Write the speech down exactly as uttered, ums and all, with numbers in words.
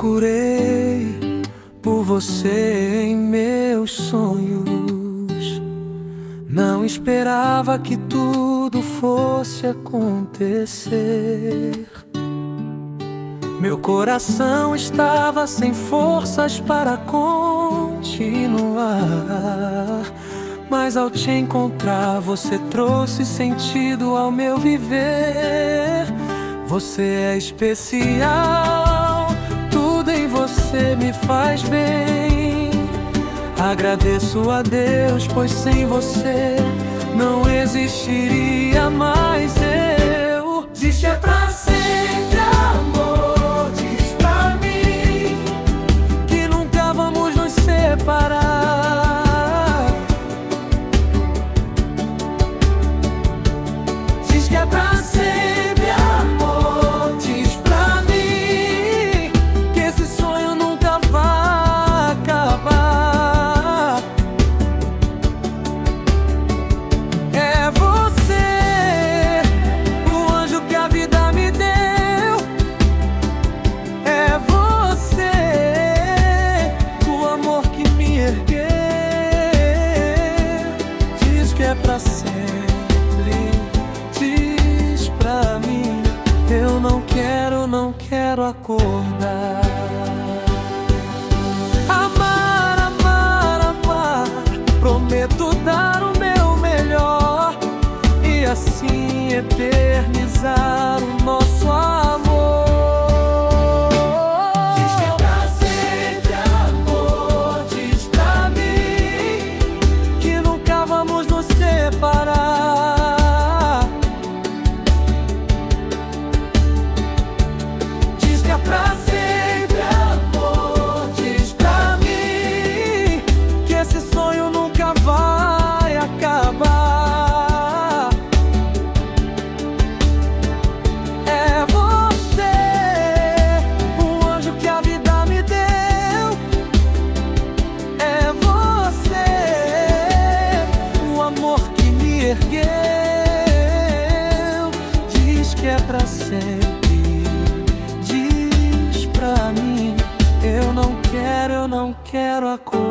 Procurei por você em meus sonhos. Não esperava que tudo fosse acontecer. Meu coração estava sem forças para continuar, mas ao te encontrar você trouxe sentido ao meu viver. Você é especial, tudo em você me faz bem. Agradeço a Deus, pois sem você não existiria mais eu. Diz que é pra sempre, amor, diz pra mim que nunca vamos nos separar. Diz que é pra sempre, amor, diz pra mim que esse sonho nunca vai acabar. É você, o anjo que a vida me deu. É você, o amor que me ergueu. Diz que é pra sempre, diz pra mim. Eu não quero, não quero acordar. Amar, amar, amar, prometo dar o meu melhor e assim eternizar o nosso amor. Diz que é pra sempre, amor, diz pra mim que nunca vamos nos separar. Diz que é pra sempre, amor, diz pra mim que esse sonho nunca vai acabar. É você, o anjo que a vida me deu. É você, o amor que me ergueu. Diz que é pra sempre, diz pra mim. Eu não quero, eu não quero acordar.